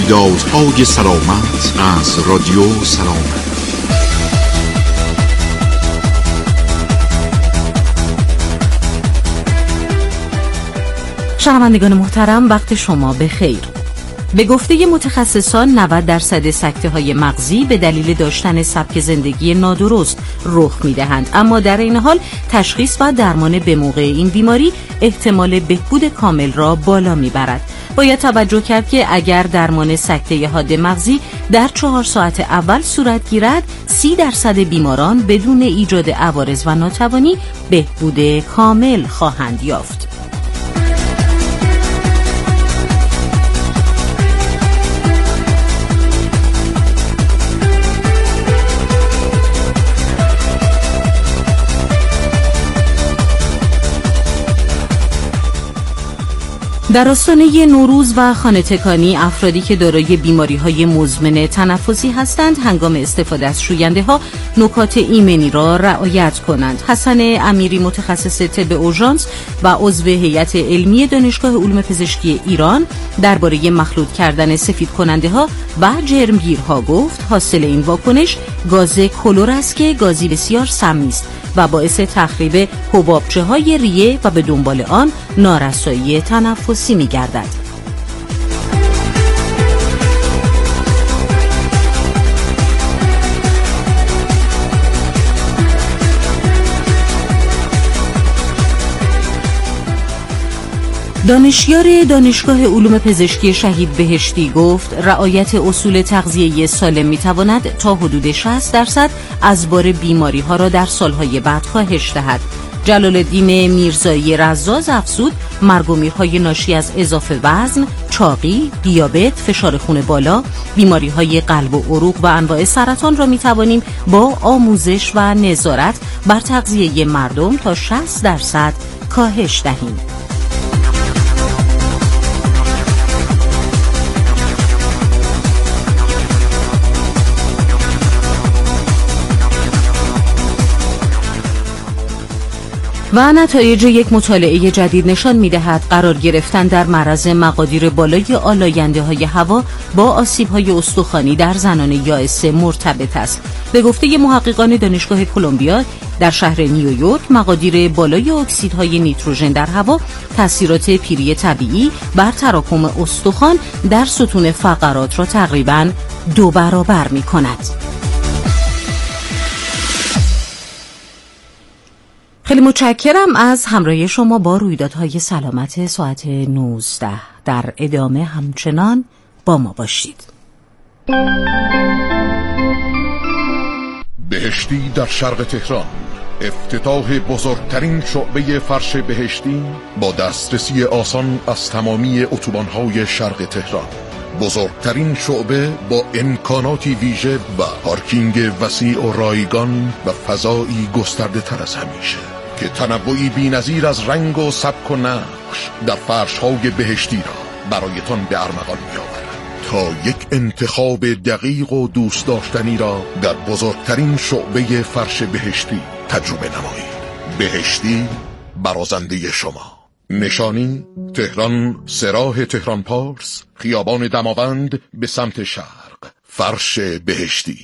رویدادهای سلامت از رادیو سلامت. شنوندگان محترم، وقت شما بخیر. به گفته متخصصان 90% سکته‌های مغزی به دلیل داشتن سبک زندگی نادرست رخ می‌دهند، اما در این حال تشخیص و درمان به موقع این بیماری احتمال بهبود کامل را بالا می‌برد. باید توجه کرد که اگر درمان سکته حاد مغزی در 4 ساعت اول صورت گیرد، 30% بیماران بدون ایجاد عوارض و ناتوانی بهبود کامل خواهند یافت. در آستانه نوروز و خانه تکانی، افرادی که دارای بیماری‌های مزمن تنفسی هستند هنگام استفاده از شوینده‌ها نکات ایمنی را رعایت کنند. حسن امیری، متخصص طب اورژانس و عضو هیئت علمی دانشگاه علوم پزشکی ایران، درباره مخلوط کردن سفید کننده‌ها و جرمگیرها گفت حاصل این واکنش گاز کلور است که گازی بسیار سمی است و باعث تخریب حبابچه‌های ریه و به دنبال آن نارسایی تنفسی می‌گردد. دانشیار دانشگاه علوم پزشکی شهید بهشتی گفت رعایت اصول تغذیه سالم می‌تواند تا حدود 60% از بار بیماری‌ها را در سال‌های بعد کاهش دهد. جلال الدین میرزایی رزاز افزود مرگ و میرهای ناشی از اضافه وزن، چاقی، دیابت، فشار خون بالا، بیماری‌های قلب و عروق و انواع سرطان را می‌توانیم با آموزش و نظارت بر تغذیه مردم تا 60% کاهش دهیم. و نتایج یک مطالعه جدید نشان می‌دهد قرار گرفتن در معرض مقادیر بالای آلاینده‌های هوا با آسیب‌های استخوانی در زنان یائسه مرتبط است. به گفته محققان دانشگاه کلمبیا در شهر نیویورک، مقادیر بالای اکسیدهای نیتروژن در هوا تأثیرات پیری طبیعی بر تراکم استخوان در ستون فقرات را تقریباً 2 برابر می‌کند. خیلی متشکرم از همراهی شما با رویدادهای سلامت ساعت 19. در ادامه همچنان با ما باشید. بهشتی در شرق تهران، افتتاح بزرگترین شعبه فرش بهشتی با دسترسی آسان از تمامی اتوبان‌های شرق تهران. بزرگترین شعبه با امکاناتی ویژه و پارکینگ وسیع و رایگان و فضایی گسترده تر از همیشه که تنوعی بی‌نظیر از رنگ و سبک و نقش در فرش‌های بهشتی را برایتان به ارمغان می‌آورد تا یک انتخاب دقیق و دوست داشتنی را در بزرگترین شعبه فرش بهشتی تجربه نمایید. بهشتی، برازنده شما. نشانی: تهران، سراح تهران پارس، خیابان دماوند به سمت شرق. فرش بهشتی.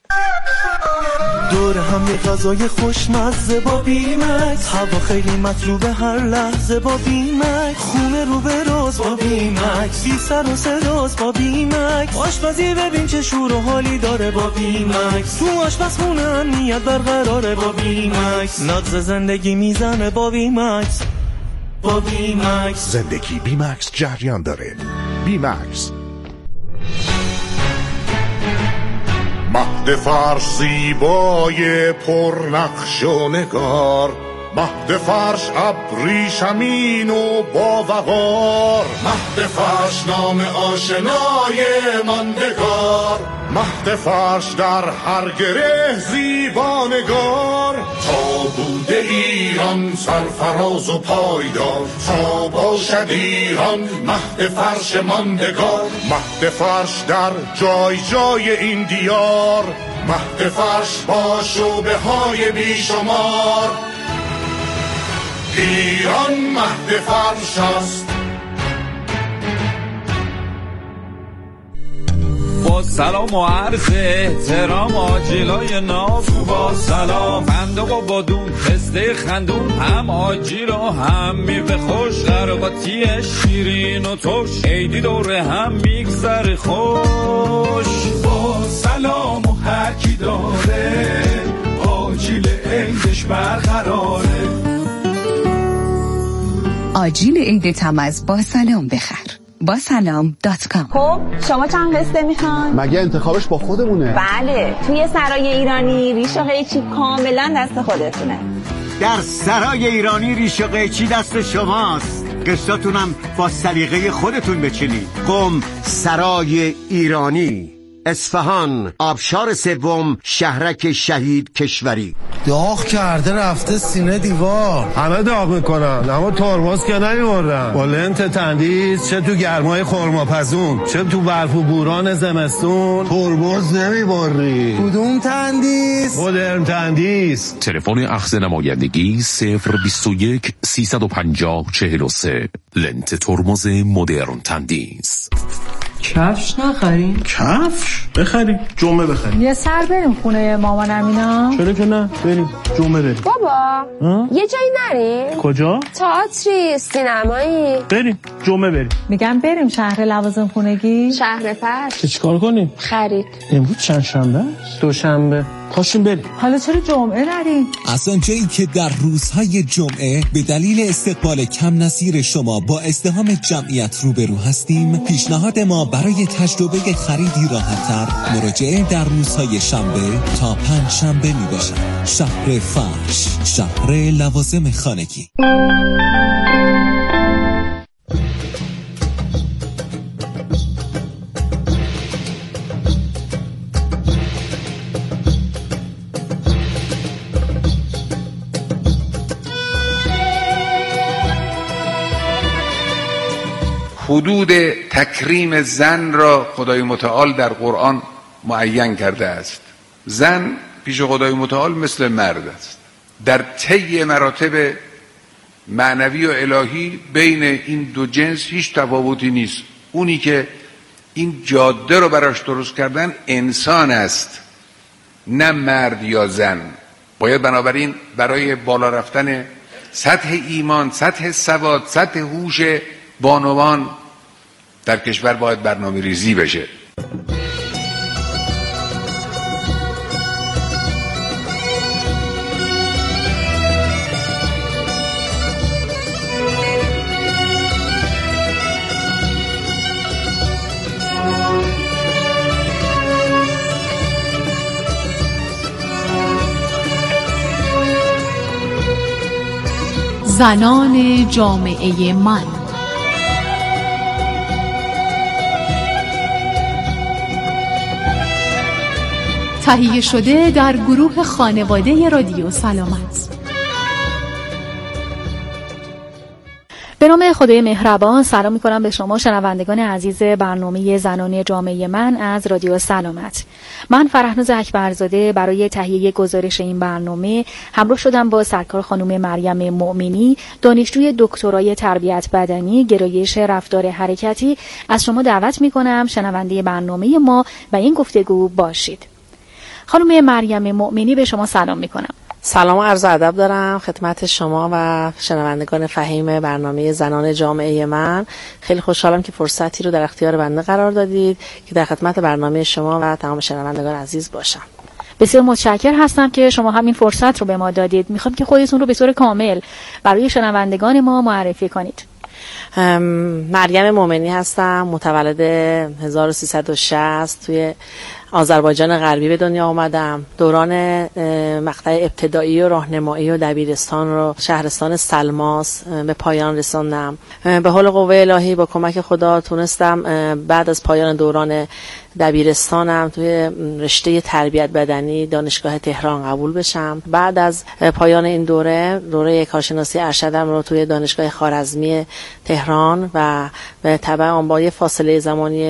دور هم یه غذای خوشمزه با بیمکس، هوا خیلی مطلوبه هر لحظه با بیمکس، خونه رو به راز با بیمکس، بی سر و صداست با بیمکس، آشپزی ببین چه شور و حالی داره با بیمکس، تو آشپزخونه امنیت برقراره با بیمکس، ناز زندگی میزنه با بیمکس. با بیمکس زندگی بیمکس جریان داره. بیمکس. مهد فرش زیبای پرنقش و نگار، مهد فرش ابریشمین و با وقار، مهد فرش نام آشنای ماندگار، مهد فرش در هر گره زیبانگار، تا بوده ایران سرفراز و پایدار، تا باشد ایران مهد فرش ماندگار، مهد فرش در جای جای این دیار، مهد فرش با شعبه های بیشمار، ایران مهد فرش است. با سلام و عرض احترام آجیلای ناف با سلام فندق و بادون پسته خندون هم آجیل و هم میوه خوش قرقاتی شیرین و ترش عیدی دوره هم میگذره خوش با سلام و هر کی داره آجیل عیدش برقراره آجیل عیدت هم از با سلام بخر. با سلام.com. خب شما چند قسطه میخوان؟ مگه انتخابش با خودمونه؟ بله، توی سرای ایرانی ریش و قیچی کاملا دست خودتونه. در سرای ایرانی ریش و قیچی دست شماست. قسطاتونم با سلیقه خودتون بچینید. قم سرای ایرانی، اصفهان، آبشار سوم، شهرک شهید کشوری. داغ کرده رفته سینه دیوار. همه داغ میکنن اما ترمز که نمیبردن. با لنت تندیس چه تو گرمای خرماپزون چه تو برف و بوران زمستون ترمز نمیبری. کدوم تندیس؟ مدرن تندیس. تلفن اخذ نمایندگی 021 350 43. لنت ترمز مدرن تندیس. کفش نخریم؟ کفش بخریم، جمعه بخریم. یه سر بریم خونه مامانم اینا. چرا که نه؟ بریم جمعه بریم. بابا یه جایی نریم؟ کجا؟ تئاتری، سینمایی. بریم جمعه بریم. میگم بریم شهر لوازم خونگی. شهر فرش. چیکار کنیم؟ خرید. امروز چند شنبه؟ دوشنبه. پاشیم بریم. حالا چرا جمعه نریم؟ از آنجایی که در روزهای جمعه به دلیل استقبال کم نظیر شما با ازدحام جمعیت روبرو هستیم، پیشنهاد ما برای تجربه خریدی راحت‌تر مراجعه در روزهای شنبه تا پنجشنبه میباشد. شهر فرش، شهر لوازم خانگی. حدود تکریم زن را خدای متعال در قرآن معین کرده است. زن پیش خدای متعال مثل مرد است. در طی مراتب معنوی و الهی بین این دو جنس هیچ تفاوتی نیست. اونی که این جاده رو براش درست کردن انسان است، نه مرد یا زن. باید بنابراین برای بالا رفتن سطح ایمان، سطح سواد، سطح هوش بانوان در کشور باید برنامه ریزی بشه. زنان جامعه من. تهیه شده در گروه خانواده رادیو سلامت. به نام خدای مهربان سلام می‌کنم به شما شنوندگان عزیز برنامه زنان جامعه من از رادیو سلامت. من فرحناز اکبرزاده برای تهیه گزارش این برنامه همراه شدم با سرکار خانم مریم مؤمنی، دانشجوی دکترای تربیت بدنی گرایش رفتار حرکتی. از شما دعوت می‌کنم شنونده برنامه ما و این گفتگو باشید. خانم مریم مؤمنی به شما سلام می‌کنم. سلام و عرض ادب دارم خدمت شما و شنوندگان فهیم برنامه زنان جامعه من. خیلی خوشحالم که فرصتی رو در اختیار بنده قرار دادید که در خدمت برنامه شما و تمام شنوندگان عزیز باشم. بسیار متشکر هستم که شما همین فرصت رو به ما دادید. میخوام که خودتون رو به طور کامل برای شنوندگان ما معرفی کنید. مریم مؤمنی هستم، متولد 1360 توی آذربایجان غربی به دنیا آمدم. دوران مقطع ابتدایی و راهنمایی و دبیرستان رو شهرستان سلماس به پایان رساندم. به حول قوه الهی با کمک خدا تونستم بعد از پایان دوران دبیرستانم توی رشته تربیت بدنی دانشگاه تهران قبول بشم. بعد از پایان این دوره کارشناسی ارشدم رو توی دانشگاه خوارزمی تهران و به تبع آن با یه فاصله زمانی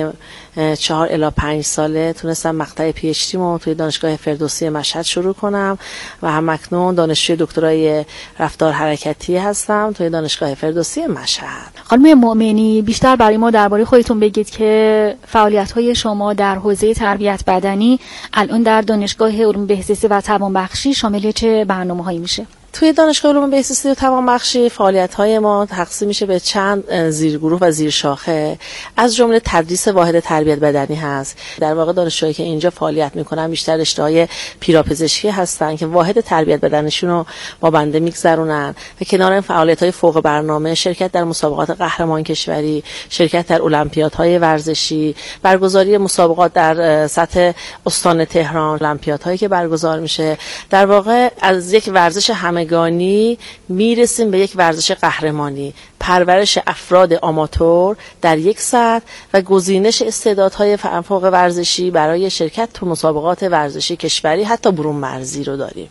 4 الی 5 ساله تونستم مقطع پی اچ دی مو توی دانشگاه فردوسی مشهد شروع کنم و همکنون دانشجوی دکترای رفتار حرکتی هستم توی دانشگاه فردوسی مشهد. خانم مؤمنی، بیشتر برای ما درباره خودتون بگید که فعالیت‌های شما در حوزه تربیت بدنی الان در دانشگاه علوم بهزیستی و توانبخشی شامل چه برنامه‌هایی میشه؟ توی دانشگاه علوم بهزیستی و توانبخشی فعالیت‌های ما تقسیم میشه به چند زیرگروه و زیرشاخه، از جمله تدریس واحد تربیت بدنی هست. در واقع دانشجوهایی که اینجا فعالیت میکنن بیشتر رشته‌های پیراپزشکی هستن که واحد تربیت بدنشون رو با بنده میگذرونن و کنار این فعالیت‌های فوق برنامه شرکت در مسابقات قهرمان کشوری، شرکت در المپیادهای ورزشی، برگزاری مسابقات در سطح استان تهران، المپیادهایی که برگزار میشه. در واقع از یک ورزش همگانی میرسیم به یک ورزش قهرمانی، پرورش افراد آماتور در یک سطح و گزینش استعدادهای فوق ورزشی برای شرکت تو مسابقات ورزشی کشوری حتی برون مرزی رو داریم.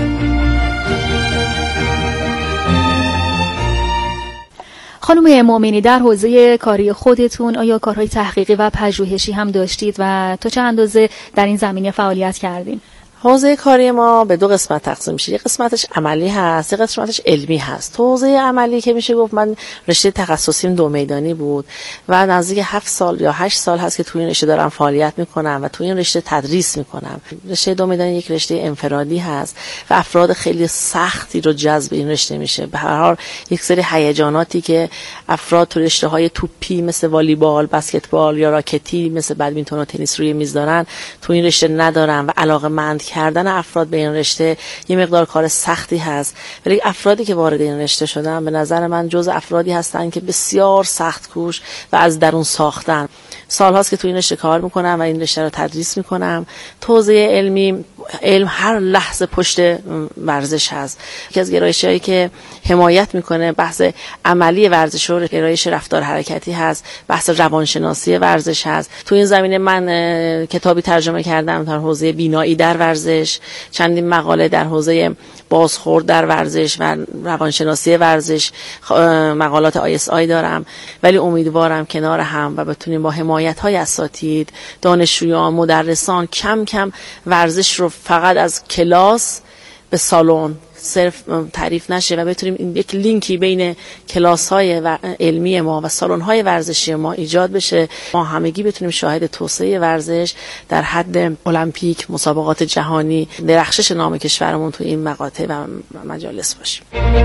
خانم مؤمنی، در حوزه کاری خودتون آیا کارهای تحقیقی و پژوهشی هم داشتید و تا چه اندازه در این زمینه فعالیت کردین؟ حوزه کاری ما به 2 قسمت تقسیم میشه. یک قسمتش عملی هست، یک قسمتش علمی هست. تو حوزه عملی که میشه گفت من رشته تخصصیم 2 میدانی بود و نزدیک 7 سال یا 8 سال هست که توی این رشته دارم فعالیت میکنم و توی این رشته تدریس میکنم. رشته 2 میدانی یک رشته انفرادی هست و افراد خیلی سختی رو جذب این رشته میشه. به هر حال یک سری هیجاناتی که افراد تو رشته‌های توپی مثل والیبال، بسکتبال یا راکتی مثل بدمینتون و تنیس روی میز دارن، تو این رشته ندارن و علاقه‌مند کردن افراد به این رشته یه مقدار کار سختی هست. ولی افرادی که وارد این رشته شدن به نظر من جز افرادی هستن که بسیار سخت کوش و از درون ساختن. سالهاست که تو این رشته کار میکنم و این رشته رو تدریس میکنم. حوزه علمی، علم هر لحظه پشت ورزش هست. یکی از گرایش‌هایی که حمایت میکنه بحث عملی ورزش و گرایش رفتار حرکتی هست، بحث روانشناسی ورزش هست. تو این زمینه من کتابی ترجمه کردم در حوزه بینایی در ورزش، چندین مقاله در حوزه بازخورد در ورزش و روانشناسی ورزش، مقالات ISI دارم. ولی امیدوارم کنار هم و بتونیم با حمایت‌های اساتید، دانشجویان، مدرسان کم کم ورزش رو فقط از کلاس به سالن صرف تعریف نشه و بتونیم یک لینکی بین کلاس‌های علمی ما و سالن‌های ورزشی ما ایجاد بشه. ما همگی بتونیم شاهد توسعه ورزش در حد المپیک، مسابقات جهانی، درخشش نام کشورمون تو این مقاطع و مجالس باشیم.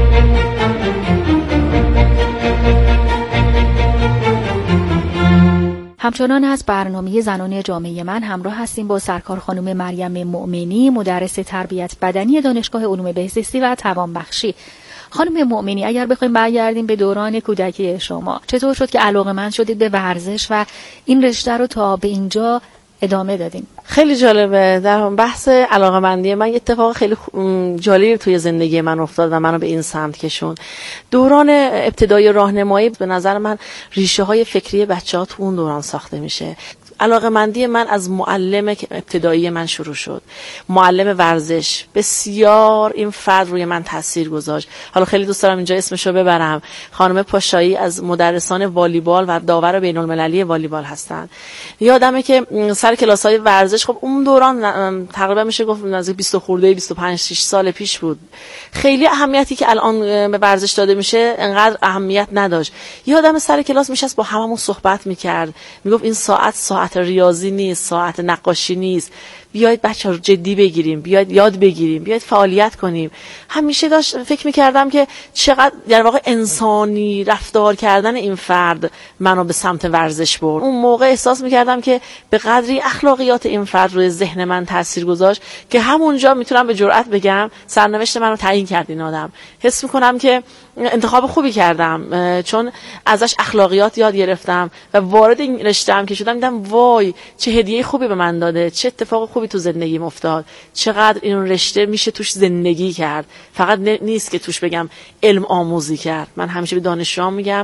همچنان از برنامه زنان جامعه من همراه هستیم با سرکار خانم مریم مؤمنی، مدرس تربیت بدنی دانشگاه علوم بهزیستی و توانبخشی. خانم مؤمنی، اگر بخوایم برگردیم به دوران کودکی شما، چطور شد که علاقه‌مند شدید به ورزش و این رشته رو تا به اینجا ادامه دادیم؟ خیلی جالبه. در بحث علاقه‌مندی من اتفاق خیلی جالبی توی زندگی من افتاد و منو به این سمت کشوند. دوران ابتدایی راهنمایی به نظر من ریشه های فکری بچه‌ها تو اون دوران ساخته میشه. علاقه‌مندی من از معلم ابتدایی من شروع شد. معلم ورزش بسیار این فرد روی من تاثیر گذاشت. حالا خیلی دوست دارم اینجا اسمشو ببرم. خانم پاشایی از مدرسان والیبال و داور بین‌المللی والیبال هستن. یادمه که سر کلاس‌های ورزش، خب اون دوران تقریبا میشه گفت نزدیک 20 خورده 25-6 سال پیش بود. خیلی اهمیتی که الان به ورزش داده میشه انقدر اهمیت نداشت. یادمه سر کلاس میشست با هممون صحبت میکرد. میگفت این ساعت ریاضی نیست، ساعت نقاشی نیست. بیاید بچه‌ها رو جدی بگیریم، بیاید یاد بگیریم، بیاید فعالیت کنیم. همیشه داشت فکر می‌کردم که چقدر در واقع انسانی رفتار کردن این فرد منو به سمت ورزش برد. اون موقع احساس می‌کردم که به قدری اخلاقیات این فرد روی ذهن من تاثیر گذاشت که همونجا میتونم به جرئت بگم سرنوشت منو تعیین کرد این آدم. حس می‌کنم که انتخاب خوبی کردم، چون ازش اخلاقیات یاد گرفتم و وارد این رشته‌ام که شدم دیدم وای چه هدیه خوبی به من داده، چه اتفاق خوبی تو زندگیم افتاد، چقدر این رشته میشه توش زندگی کرد. فقط نیست که توش بگم علم آموزی کرد. من همیشه به دانشجوام میگم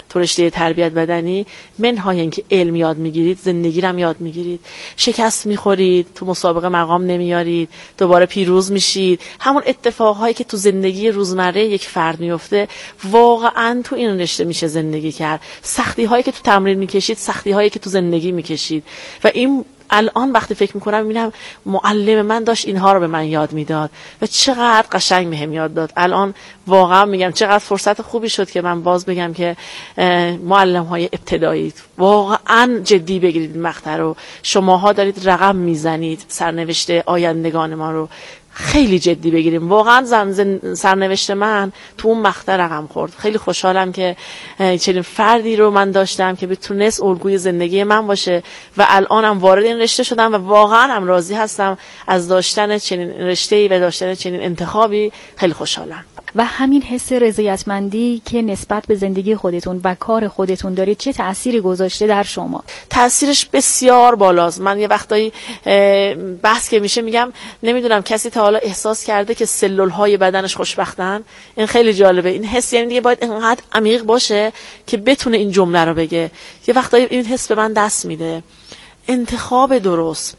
تو رشته تربیت بدنی، منهای اینکه علم یاد میگیرید، زندگی رو هم یاد میگیرید. شکست میخورید، تو مسابقه مقام نمیارید، دوباره پیروز میشید. همون اتفاقهایی که تو زندگی روزمره یک فرد میفته واقعا تو این رشته میشه زندگی کرد. سختی هایی که تو تمرین میکشید، سختی هایی که تو زندگی میکشید. و این الان وقتی فکر میکنم میبینم معلم من داشت اینها رو به من یاد میداد و چقدر قشنگ بهم یاد داد. الان واقعا میگم چقدر فرصت خوبی شد که من باز بگم که معلم های ابتدایی واقعا جدی بگیرید این مقطع رو. شماها دارید رقم میزنید سرنوشت آیندگان ما رو. خیلی جدی بگیریم. واقعا سرنوشت من تو اون مقطع رقم خورد. خیلی خوشحالم که چنین فردی رو من داشتم که بتونست الگوی زندگی من باشه و الانم وارد این رشته شدم و واقعا هم راضی هستم از داشتن چنین رشته‌ای و داشتن چنین انتخابی. خیلی خوشحالم. و همین حس رضایتمندی که نسبت به زندگی خودتون و کار خودتون دارید چه تأثیری گذاشته در شما؟ تأثیرش بسیار بالاست. من یه وقتایی بحث که میشه میگم نمیدونم کسی تا حالا احساس کرده که سلول‌های بدنش خوشبختن؟ این خیلی جالبه. این حس یعنی دیگه باید اینقدر عمیق باشه که بتونه این جمله رو بگه. یه وقتایی این حس به من دست میده. انتخاب درست،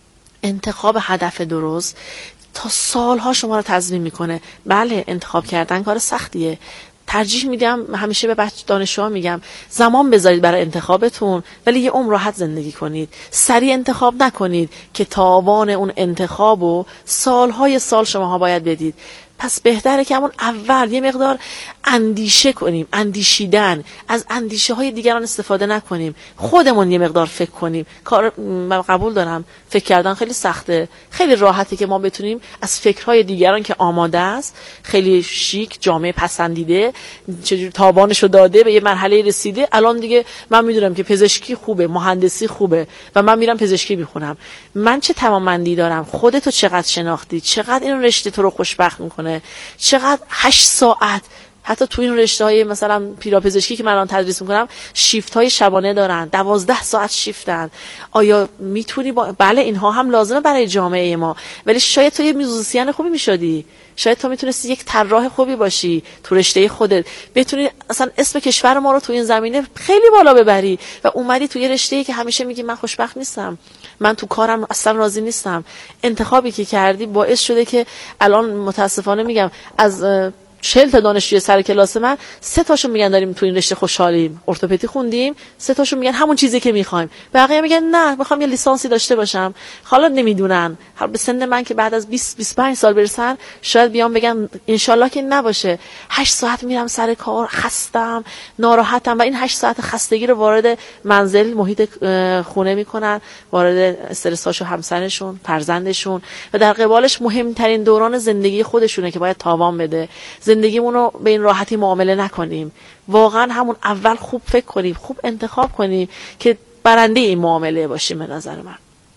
انتخاب هدف درست تا سالها شما رو تضمین میکنه. بله انتخاب کردن کار سختیه. ترجیح میدم همیشه به دانشجوها میگم زمان بذارید برای انتخابتون ولی یه عمر راحت زندگی کنید. سریع انتخاب نکنید که تاوان اون انتخابو سالهای سال شماها باید بدید. پس بهتره که همون اول یه مقدار اندیشه کنیم، اندیشیدن، از اندیشه های دیگران استفاده نکنیم، خودمون یه مقدار فکر کنیم. کار من قبول دارم فکر کردن خیلی سخته، خیلی راحته که ما بتونیم از فکرهای دیگران که آماده است، خیلی شیک، جامعه پسندیده، چجوری تاوانشو داده، به یه مرحله رسیده. الان دیگه من میدونم که پزشکی خوبه، مهندسی خوبه و من میرم پزشکی میخونم. من چه توانمندی دارم؟ خودتو چقدر شناختی؟ چقدر این رشته تو رو خوشبخت میکنه؟ چقدر 8 ساعت حتی تو این رشته‌های مثلا پیراپزشکی که من الان تدریس میکنم شیفت‌های شبانه دارن، 12 ساعت شیفتن. آیا میتونی بله اینها هم لازمه برای جامعه ما، ولی شاید تو یه موزیسین خوبی میشدی، شاید تو میتونستی یک طراح خوبی باشی تو رشته خودت، بتونی اصلا اسم کشور ما رو تو این زمینه خیلی بالا ببری و اومدی تو یه رشته‌ای که همیشه میگی من خوشبخت نیستم، من تو کارم اصلا راضی نیستم. انتخابی که کردی باعث شده که الان متاسفانه میگم از 40 تا دانشجوی سر کلاس من 3 تاشون میگن داریم تو این رشته خوشحالیم، ارتوپدی خوندیم، 3 تاشون میگن همون چیزی که میخوایم، بقیه میگن نه میخوام یه لیسانسی داشته باشم. حالا نمیدونن به سن من که بعد از 20-25 سال برسن شاید بیان بگن انشالله که نباشه. 8 ساعت میرم سر کار، خستم، ناراحتم و این 8 ساعت خستگی رو وارد منزل، محیط خونه میکنن، وارد استرساشو همسرشون، فرزندشون و در قبالش مهمترین دوران زندگی خودشونه که باید تاوان بده. زندگیمون رو به این راحتی معامله نکنیم. واقعا همون اول خوب فکر کنیم، خوب انتخاب کنیم که برنده این معامله باشیم. به نظر من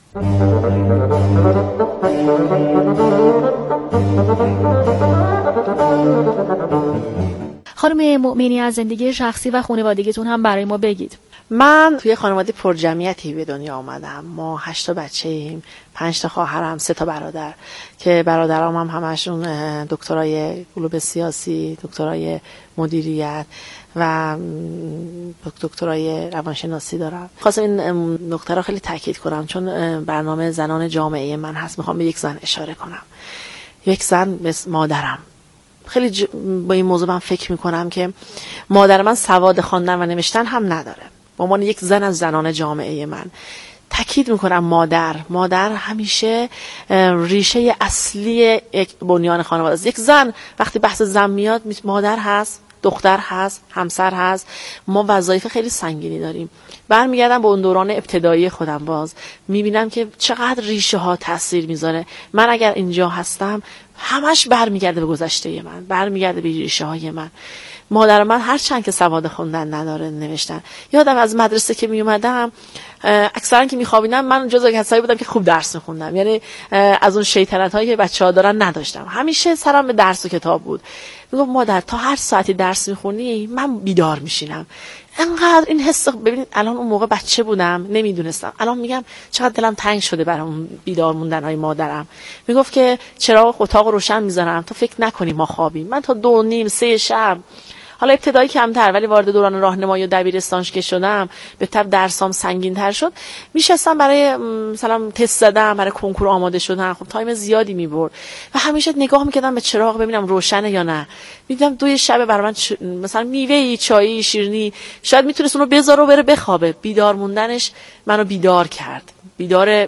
خانم مؤمنی از زندگی شخصی و خانوادگیتون هم برای ما بگید. من توی خانواده پرجمعیتی به دنیا آمدم. ما 8 تا بچه ایم، 5 تا خواهرم، 3 تا برادر که برادرام هم همشون دکترای علوم سیاسی، دکترای مدیریت و دکترای روانشناسی دارم. خواستم این نکته رو خیلی تاکید کنم چون برنامه زنان جامعه من هست. میخوام به یک زن اشاره کنم، یک زن مثل مادرم. خیلی با این موضوع من فکر میکنم که مادر من سواد خواندن و نوشتن هم نداره. به عنوان یک زن از زنان جامعه من تاکید میکنم مادر همیشه ریشه اصلی یک بنیان خانواده است. یک زن وقتی بحث زن میاد مادر هست، دختر هست، همسر هست. ما وظایف خیلی سنگینی داریم. برمیگردم به اون دوران ابتدایی خودم، باز میبینم که چقدر ریشه ها تاثیر میذاره. من اگر اینجا هستم همش برمیگرده به گذشته من، برمیگرده به ریشه های من. مادر من هر چند که سواد خوندن نداره، نوشتن. یادم از مدرسه که می اومدم اکثرا که میخوابیدم من جزو کسایی بودم که خوب درس میخوندم، یعنی از اون شیطنت هایی که بچه‌ها دارن نداشتم. همیشه سرم به درس و کتاب بود. میگم مادر تا هر ساعتی درس میخونی من بیدار میشینم. انقدر این حس، ببینید الان اون موقع بچه بودم نمیدونستم، الان میگم چقدر دلم تنگ شده برای اون بیدار موندن های مادرم. میگفت که چراغ اتاق روشن میذارم تا فکر نکنی ما خوابیم. من تا 2:30-3 شب حالا ابتدایی کمتر، ولی وارد دوران راهنمایی و دبیرستانش که شدم به تبع درسام سنگین‌تر شد. میشستم برای مثلا تست زدم، برای کنکور آماده شدن، خب تایم زیادی میبرد و همیشه نگاه میکردم به چراغ ببینم روشنه یا نه. میدیدم دوی شب برای من مثلا میوه‌ای، چایی، شیرینی شاید میتونست اونو بذاره و بره بخوابه. بیدار موندنش منو بیدار کرد، بیدار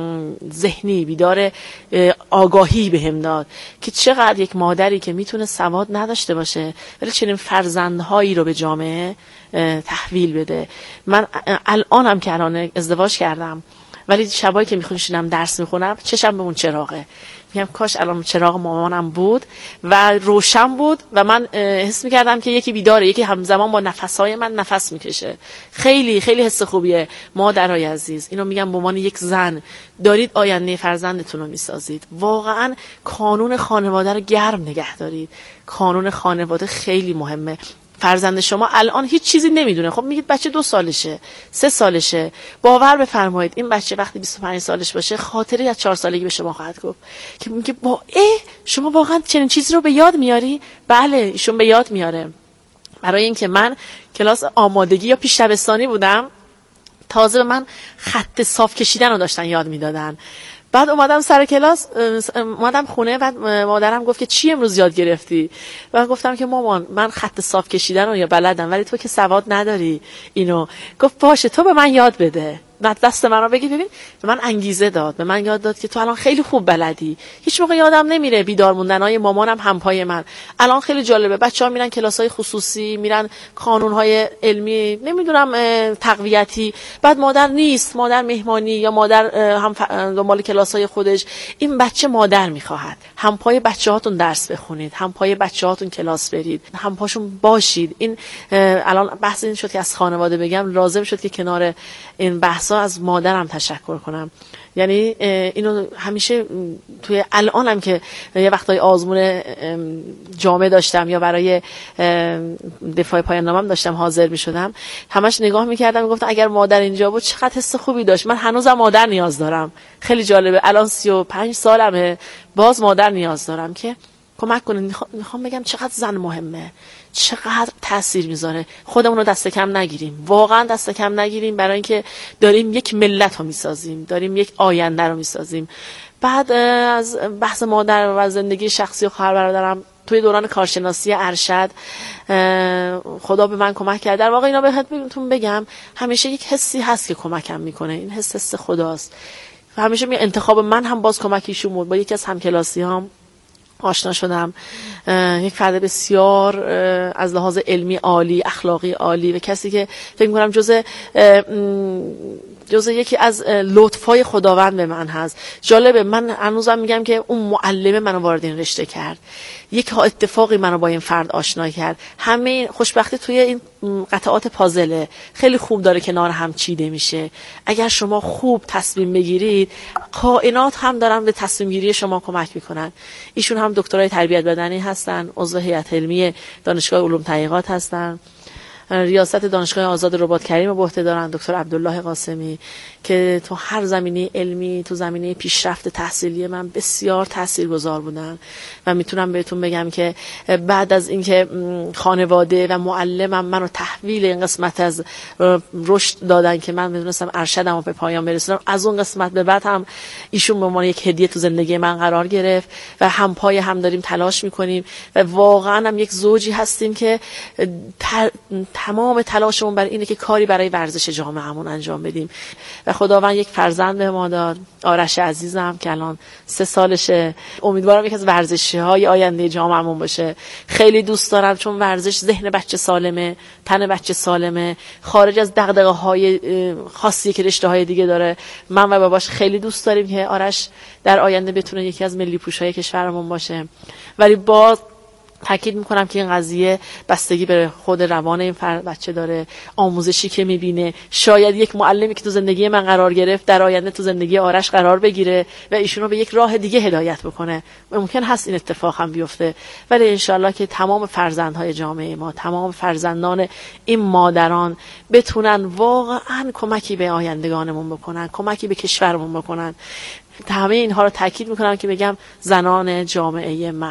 ذهنی، بیدار آگاهی بهم داد که چقدر یک مادری که میتونه سواد نداشته باشه ولی چنین فرزندهایی رو به جامعه تحویل بده. من الانم که الان ازدواج کردم ولی شبایی که میخونم درس میخونم چشم به اون چراغه، میگم کاش الان چراغ مامانم بود و روشن بود و من حس میکردم که یکی بیداره، یکی همزمان با نفسهای من نفس میکشه. خیلی خیلی حس خوبیه. مادرای عزیز، اینو میگم به عنوان یک زن، دارید آینده فرزندتون رو میسازید. واقعا کانون خانواده رو گرم نگه دارید. کانون خانواده خیلی مهمه. فرزند شما الان هیچ چیزی نمیدونه، خب میگید بچه 2 سالشه 3 سالشه، باور بفرمایید این بچه وقتی 25 سالش باشه خاطری از 4 سالگی به شما خواهد گفت که میگه با شما واقعا چنین چیزی رو به یاد میاری؟ بله، ایشون به یاد میاره. برای اینکه من کلاس آمادگی یا پیش دبستانی بودم، تازه به من خط صاف کشیدن رو داشتن یاد میدادن. بعد اومدم سر کلاس، اومدم خونه، بعد مادرم گفت که چی امروز یاد گرفتی؟ و گفتم که مامان من خط صاف کشیدن رو یا بلدم ولی تو که سواد نداری اینو. گفت باشه تو به من یاد بده، دست من رو بگی. ببین به من انگیزه داد، به من یاد داد که تو الان خیلی خوب بلدی. هیچ موقع یادم نمیره بیدار موندنای مامانم همپای من. الان خیلی جالبه، بچه‌ها میرن کلاس‌های خصوصی، میرن کانون‌های علمی، نمیدونم تقویتی، بعد مادر نیست، مادر مهمانی یا مادر هم دنبال کلاس‌های خودش. این بچه مادر می‌خواهد. همپای بچه‌هاتون درس بخونید، همپای بچه‌هاتون کلاس برید، همپاشون باشید. این الان بحث این شد که از خانواده بگم، لازم شد که کنار این بحث از مادرم تشکر کنم. یعنی اینو همیشه توی الانم که یه وقتای آزمون جامعه داشتم یا برای دفاع پایان نامم داشتم حاضر می شدم، همش نگاه میکردم میگفتم اگر مادر اینجا بود چقدر حس خوبی داشت. من هنوزم مادر نیاز دارم. خیلی جالبه، الان 35 سالمه باز مادر نیاز دارم که کمک کنه. میخوام بگم چقدر زن مهمه، چقدر تاثیر میذاره. خودمون رو دست کم نگیریم، واقعا دست کم نگیریم، برای اینکه داریم یک ملت رو میسازیم، داریم یک آینده رو میسازیم. بعد از بحث مادر و زندگی شخصی و خواهر برادرم توی دوران کارشناسی ارشد خدا به من کمک کرد. در واقع اینا بهتون بگم همیشه یک حسی هست که کمکم میکنه، این حس خداست. و همیشه میگم انتخاب من هم باز کمکیشون بود. با یکی از همکلاسی‌هام آشنا شدم، یک فرد بسیار از لحاظ علمی عالی، اخلاقی عالی و کسی که فکر می‌کنم جزء یکی از لطفای خداوند به من هست. جالبه، من هنوزم میگم که اون معلم منو وارد این رشته کرد، یک اتفاقی منو با این فرد آشنا کرد. همه خوشبختی توی این قطعات پازله خیلی خوب داره کنار هم چیده میشه. اگر شما خوب تصمیم بگیرید، کائنات هم دارن به تصمیم گیری شما کمک میکنن. ایشون هم دکترای تربیت بدنی هستن، عضو هیئت علمی دانشگاه علوم تحقیقات هستن، ریاست دانشگاه آزاد رباط کریم به عهده دارن دکتر عبدالله قاسمی، که تو هر زمینه علمی، تو زمینه پیشرفت تحصیلی من بسیار تاثیرگذار بودن. و میتونم بهتون بگم که بعد از اینکه خانواده و معلمم منو تحویل این قسمت از رشد دادن که من میدونستم ارشدمو به پایان برسونم، از اون قسمت به بعد هم ایشون به عنوان یک هدیه تو زندگی من قرار گرفت و هم پای هم داریم تلاش میکنیم و واقعا هم یک زوجی هستیم که تمام تلاشمون برای اینه که کاری برای ورزش جامعهمون انجام بدیم. و خداوند یک فرزند به ما داد، آرش عزیزم که الان 3 سالشه. امیدوارم یک از ورزشی‌های آینده جامعهمون باشه. خیلی دوست دارم، چون ورزش ذهن بچه سالمه، تن بچه سالمه، خارج از دغدغه‌های خاصی که رشته‌های دیگه داره. من و باباش خیلی دوست داریم که آرش در آینده بتونه یکی از ملی پوش‌های کشورمون باشه. ولی باز تاکید میکنم که این قضیه بستگی به خود روان این بچه داره، آموزشی که میبینه. شاید یک معلمی که تو زندگی من قرار گرفت در آینده تو زندگی آرش قرار بگیره و ایشون رو به یک راه دیگه هدایت بکنه. ممکن هست این اتفاق هم بیفته، ولی انشالله که تمام فرزندهای جامعه ما، تمام فرزندان این مادران بتونن واقعا کمکی به آیندگانمون بکنن، کمکی به کشورمون بکنن. همه اینها رو تاکید میکنم که بگم زنان جامعه من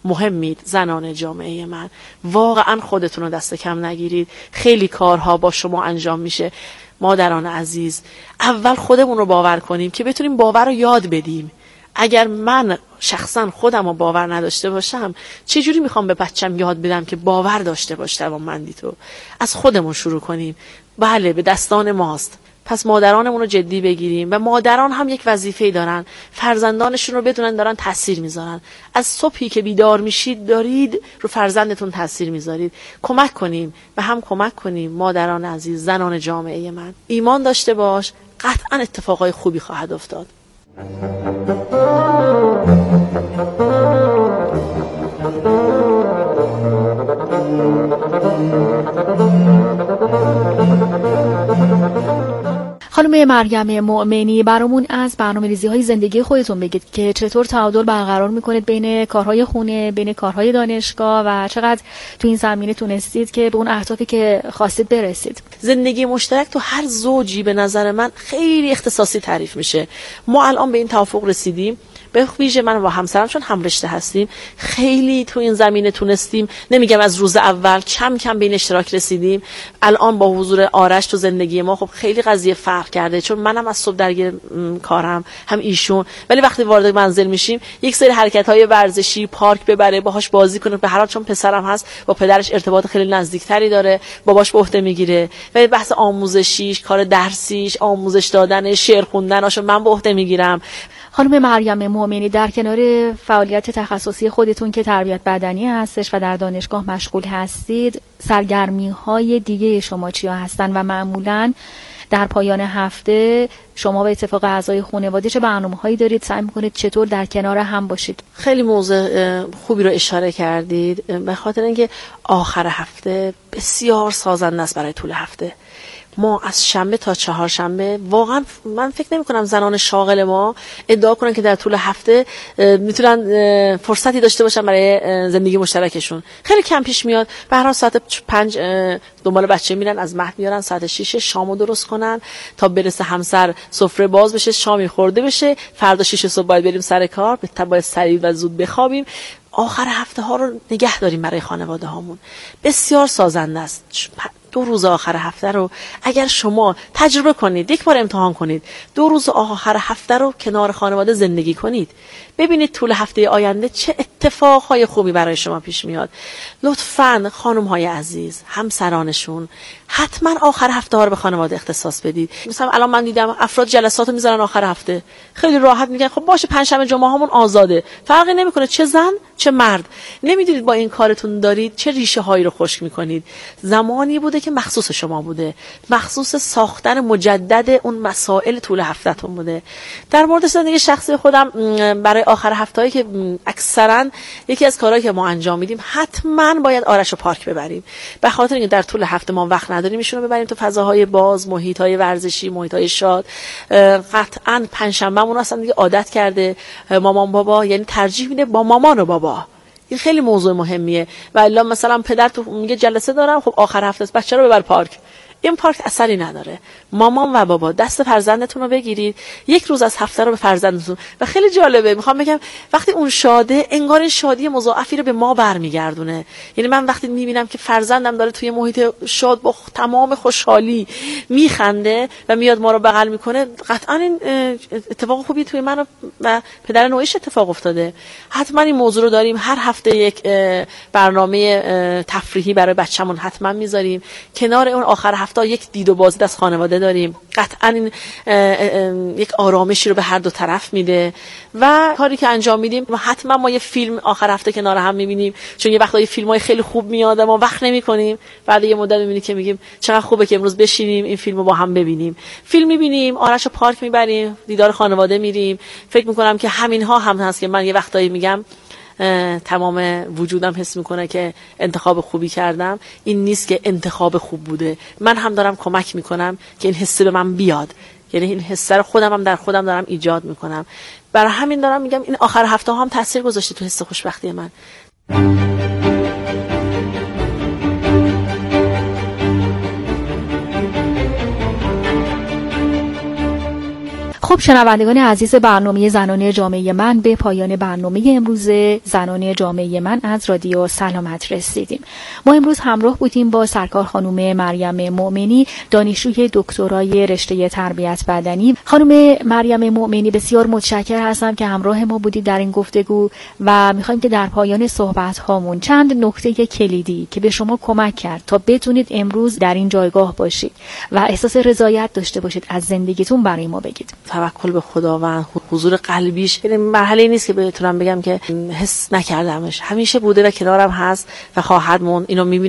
مهمید زنان جامعه من. واقعا خودتون رو دست کم نگیرید. خیلی کارها با شما انجام میشه. مادران عزیز، اول خودمون رو باور کنیم که بتونیم باور رو یاد بدیم. اگر من شخصا خودم رو باور نداشته باشم، چجوری میخوام به بچم یاد بدم که باور داشته باشه؟ توانمندی تو از خودمون شروع کنیم. بله، به دستان ماست. پس مادرانمون رو جدی بگیریم و مادران هم یک وظیفه‌ای دارن، فرزندانشون رو بدونن دارن تاثیر میذارن. از صبحی که بیدار میشید دارید رو فرزندتون تاثیر میذارید. کمک کنیم و هم کمک کنیم. مادران عزیز، زنان جامعه من، ایمان داشته باش، قطعا اتفاقای خوبی خواهد افتاد. خانم مریم مؤمنی، برامون از برنامه‌ریزی‌های زندگی خودتون بگید که چطور تعادل برقرار می‌کنید بین کارهای خونه، بین کارهای دانشگاه و چقدر تو این زمینه تونستید که به اون اهدافی که خواستید برسید. زندگی مشترک تو هر زوجی به نظر من خیلی اختصاصی تعریف میشه. ما الان به این توافق رسیدیم، به ویژه من و همسرم چون هم رشته هستیم خیلی تو این زمینه تونستیم، نمیگم از روز اول، کم کم به این اشتراک رسیدیم. الان با حضور آرش تو زندگی ما خب خیلی قضیه فرق کرده، چون منم از صبح درگیر کارم، هم ایشون، ولی وقتی وارد منزل میشیم یک سری حرکت‌های ورزشی، پارک ببره، باهاش بازی کنه. به هر حال چون پسرم هست با پدرش ارتباط خیلی نزدیکتری داره، باباش به عهده میگیره و بحث آموزشیش، کار درسیش، آموزش دادن، شعر خوندناشو من به عهده میگیرم. خانم مریم مؤمنی، در کنار فعالیت تخصصی خودتون که تربیت بدنی هستش و در دانشگاه مشغول هستید، سرگرمی‌های دیگه شما چیا هستن و معمولاً در پایان هفته شما به اتفاق اعضای خانواده چه برنامه‌هایی دارید؟ سعی می‌کنید چطور در کنار هم باشید؟ خیلی موضوع خوبی رو اشاره کردید، به خاطر اینکه آخر هفته بسیار سازنده است برای طول هفته. ما از شنبه تا چهارشنبه واقعا من فکر نمی کنم زنان شاغل ما ادعا کنن که در طول هفته میتونن فرصتی داشته باشن برای زندگی مشترکشون. خیلی کم پیش میاد. به هر حال ساعت 5 دنبال بچه میرن، از مهد میارن، ساعت 6 شامو درست کنن تا برسه همسر سفره باز بشه، شامی خورده بشه، فردا 6 صبح باید بریم سر کار، باید سریع و زود بخوابیم. آخر هفته ها رو نگه داریم برای خانواده هامون. بسیار سازنده است. 2 روز آخر هفته رو اگر شما تجربه کنید، یک بار امتحان کنید، 2 روز آخر هفته رو کنار خانواده زندگی کنید، ببینید طول هفته آینده چه اتفاقهای خوبی برای شما پیش میاد. لطفاً خانم‌های عزیز، همسرانشون حتما آخر هفته ها رو به خانواده اختصاص بدید. مثلا الان من دیدم افراد جلساتو میذارن آخر هفته، خیلی راحت میگن خب باشه پنجشنبه جمعه هامون آزاده، فرقی نمیکنه چه زن چه مرد. نمیدونید با این کارتون دارید چه ریشه هایی رو خشک میکنید. زمانی بوده که مخصوص شما بوده، مخصوص ساختن مجدد اون مسائل طول هفتهتون بوده. در مورد زندگی شخصی خودم برای آخر هفته‌ای که اکثرا یکی از کارهایی که ما انجام میدیم، حتما باید آرش رو پارک ببریم، به خاطر اینکه در طول هفته ما وقت نداریم ایشون رو ببریم تو فضاهای باز، محیط‌های ورزشی، محیط‌های شاد. قطعاً پنجشنبهمون اصلا دیگه عادت کرده مامان بابا، یعنی ترجیح میده با مامان و بابا. این خیلی موضوع مهمیه. و الا مثلا پدر تو میگه جلسه دارم، خب آخر هفته است بچه رو ببر پارک. این پارک اثری نداره. مامان و بابا دست فرزندتون رو بگیرید، یک روز از هفته رو به فرزندتون. و خیلی جالبه، میخوام بگم وقتی اون شاده، انگار این شادی مضاعفی رو به ما برمیگردونه. یعنی من وقتی میبینم که فرزندم داره توی محیط شاد با تمام خوشحالی میخنده و میاد ما رو بغل میکنه، قطعا این اتفاق خوبی توی من و پدر نوعیش اتفاق افتاده. حتما این موضوع رو داریم. هر هفته یک برنامه تفریحی برای بچه‌مون حتما میذاریم. کنار اون آخر هفته یک دید و بازدید از خانواده داریم. قطعا این یک آرامشی رو به هر دو طرف میده. و کاری که انجام میدیم، حتما ما یه فیلم آخر هفته کنار هم میبینیم، چون یه وقتا یه فیلمای خیلی خوب میاد ما وقت نمیکنیم، بعد یه مدت میبینیم که میگیم چقدر خوبه که امروز بشینیم این فیلمو با هم ببینیم. فیلم میبینیم، آرش رو پارک میبریم، دیدار خانواده میریم. فکر میکنم که همینها هم هست که من یه وقتایی میگم تمام وجودم حس میکنه که انتخاب خوبی کردم. این نیست که انتخاب خوب بوده، من هم دارم کمک میکنم که این حس به من بیاد، یعنی این حس رو خودم هم در خودم دارم ایجاد میکنم. برای همین دارم میگم این آخر هفته هم تاثیر گذاشته تو حس خوشبختی من. خب شنوندگان عزیز برنامه زنان جامعه من، به پایان برنامه امروز زنان جامعه من از رادیو سلامت رسیدیم. ما امروز همراه بودیم با سرکار خانم مریم مؤمنی، دانشجوی دکترای رشته تربیت بدنی. خانم مریم مؤمنی، بسیار متشکر هستم که همراه ما بودید در این گفتگو و میخوایم که در پایان صحبت هامون چند نکته کلیدی که به شما کمک کرد تا بتونید امروز در این جایگاه باشید و احساس رضایت داشته باشید از زندگیتون برای ما بگید. توکل به خداوند، حضور قلبیش، یعنی مرحله نیست که بتونم بگم که حس نکردمش، همیشه بوده و کنارم هست و خواهد موند. اینو میبینم